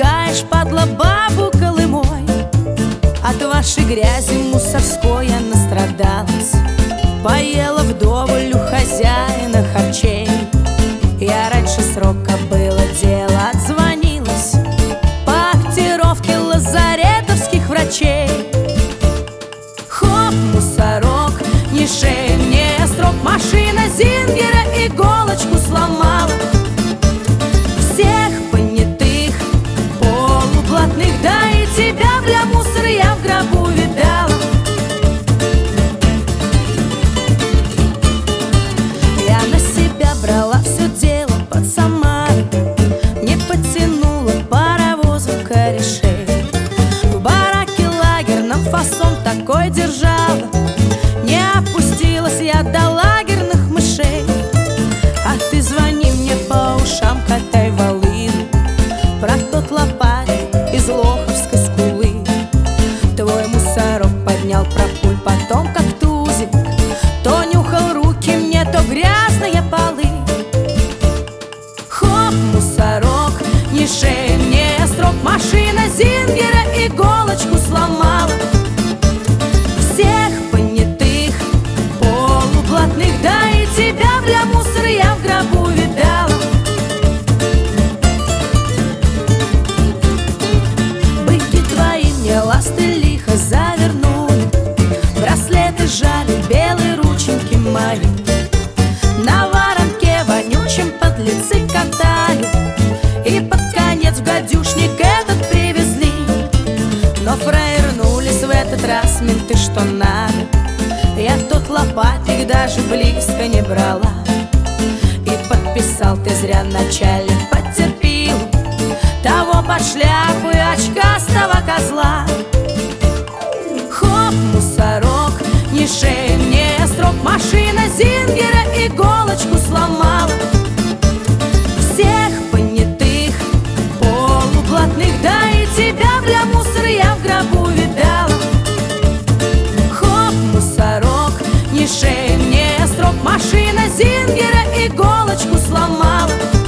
Сжигаешь, падла, бабу Колымой. От вашей грязи мусорской я настрадалась. Поела вдоволь у хозяина харчей. Я раньше срока было дело, отзвонилась по актировке лазаретовских врачей. Хоп, мусорок, ни шеи, ни строк. Машина Зингера иголочку сломала. Всех понятых, полублатных, да и тебя, бля, мусор, я в гробу видала. Я на себя брала все дело под Самарой, не подтянула паровозом корешей. В бараке лагерном фасон такой держала, не опустилась я до лагерных мышей. А ты звони мне по ушам, катай волыну про тот лопатик из Лоховской скулы. Твой мусорок поднял пропуль потом, как тузик, то нюхал руки мне, то грязные полы. Хоп, мусорок, ни шеи, ни строк. Машина Зингера иголочку сломала. Всех понятых, полублатных, да и тебя, бля, мусор, я в гробу видала. Быки твои мне ласты лихо завернули, браслеты жали, белые рученьки мои. На воронке вонючем подлецы катали, и под конец в гадюшник этот привезли. Но фраернулись в этот раз менты, что надо. Я тот лопатик даже близко не брала. И подписал ты зря начальник потерпил того под шляпу и очкастого козла. Хоп, мусорок, ни шеи, ни строк. Машина Зингера иголочку сломала. Всех понятых, полублатных, да и тебя, бля, мусор, я в гробу видала. Хоп, мусорок, ни шеи, ни строк. Машина Зингера иголочку сломала.